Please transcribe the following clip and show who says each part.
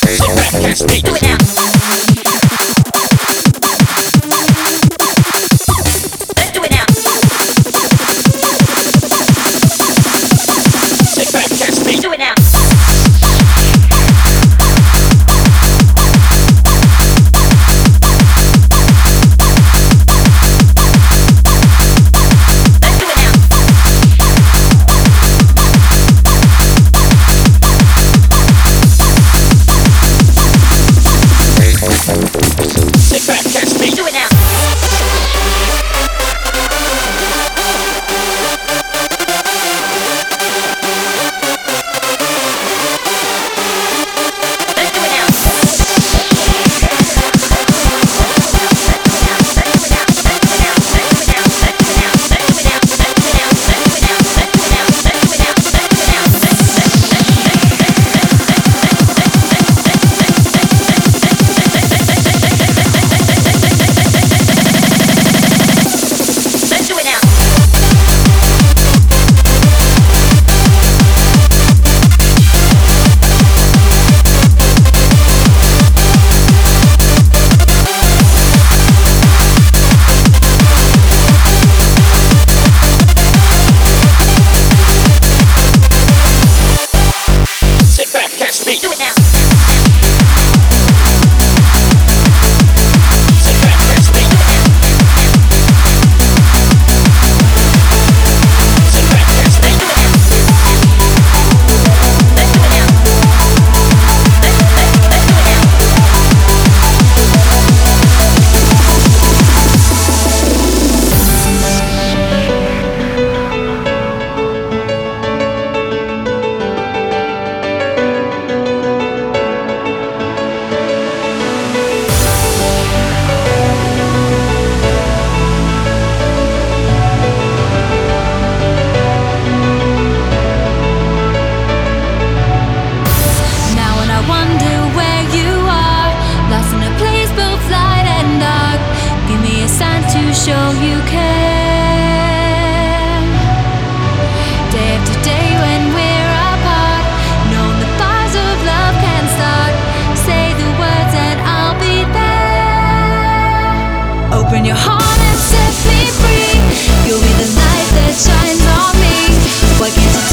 Speaker 1: Sit back, catch me. Do it now. Let's do it now. Sit back, catch me. Do it now.
Speaker 2: Show you care. Day after day when we're apart, knowing the fires of love can start. Say the words and I'll be there. Open your heart and set me free. You'll be the light that shines on me. Why can't you